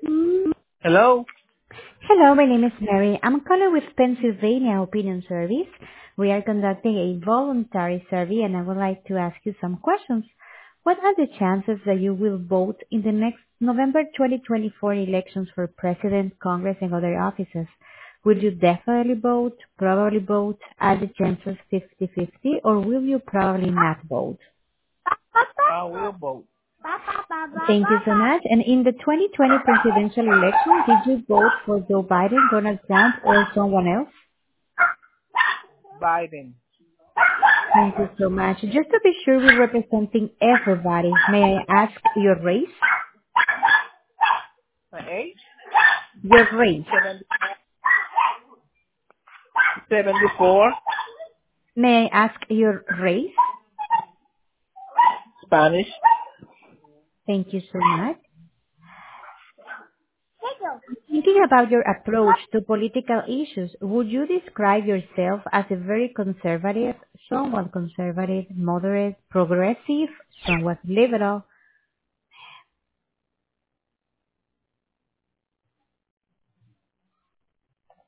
Hello? Hello, my name is Mary. I'm calling with Pennsylvania Opinion Service. We are conducting a voluntary survey and I would like to ask you some questions. What are the chances that you will vote in the next November 2024 elections for President, Congress, and other offices? Will you definitely vote, probably vote, are the chances 50-50, or will you probably not vote? I will vote. Thank you so much. And in the 2020 presidential election, did you vote for Joe Biden, Donald Trump, or someone else? Biden. Thank you so much. Just to be sure we're representing everybody, may I ask your race? My age? Your race. 74. May I ask your race? Spanish. Thank you so much. Thinking about your approach to political issues, would you describe yourself as a very conservative, somewhat conservative, moderate, progressive, somewhat liberal,